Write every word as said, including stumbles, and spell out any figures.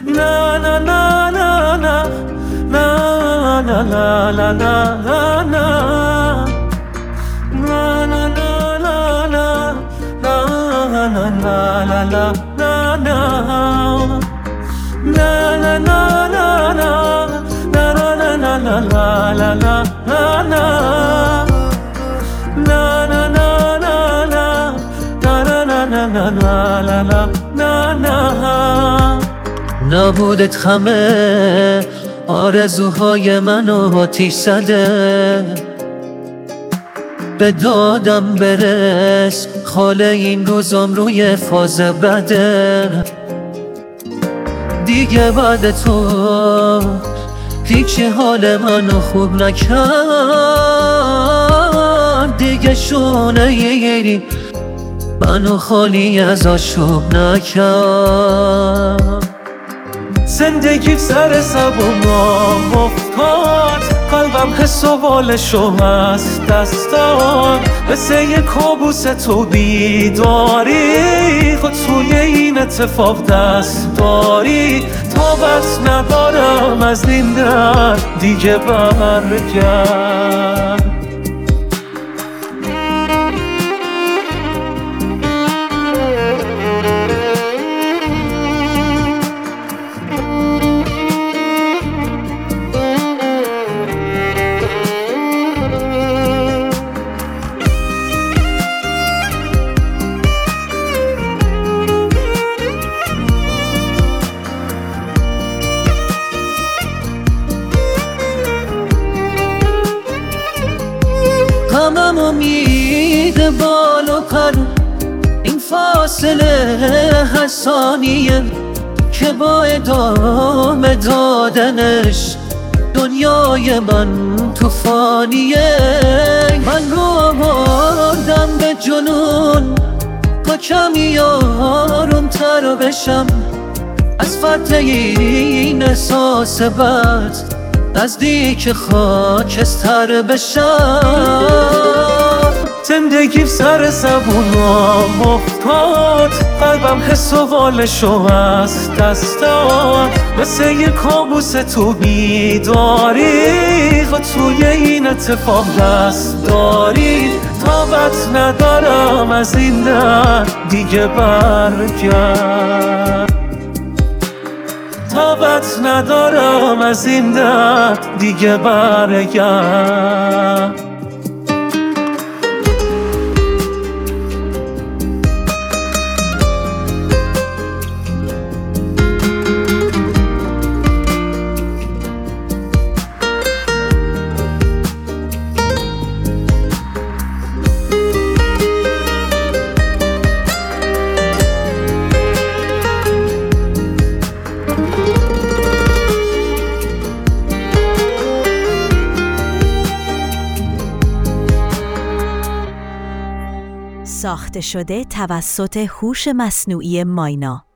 na na na na na na na na na na na na na na na na na na na la la na na na na na na na na na na na la la la na na na na na na na na na na la la na na. نبودت همه آرزوهای منو آتیش زده، به دادم برس خاله این روزام روی فاز بده. دیگه بعد تو هیچی حال منو خوب نکرد، دیگه شونه یری منو خالی از آشوب نکرد. زندگی سر زبونم افتاد، قلبم حس و بالشو از دست داد. مثل یه کابوس تو بیداری، خود توی این اتفاق دست داری. طاقت ندارم از این درد دیگه برگرد. غمم امید بال و پر، این فاصله هر ثانیه که با ادامه دادنش دنیای من طوفانیه. من رو آوردم به جنون تا کمی آروم تر بشم، از فتح این احساس بد نزدیک خاکستر بشم. زندگی سر زبونم افتاد، قلبم حس و بالشو از دست داد. مثل یه کابوس تو بیداری، خود توی این اتفاق دست داری. طاقت ندارم از این درد دیگه برگرد. طاقت ندارم از این درد دیگه برگرد. ساخته شده توسط هوش مصنوعی ماینا.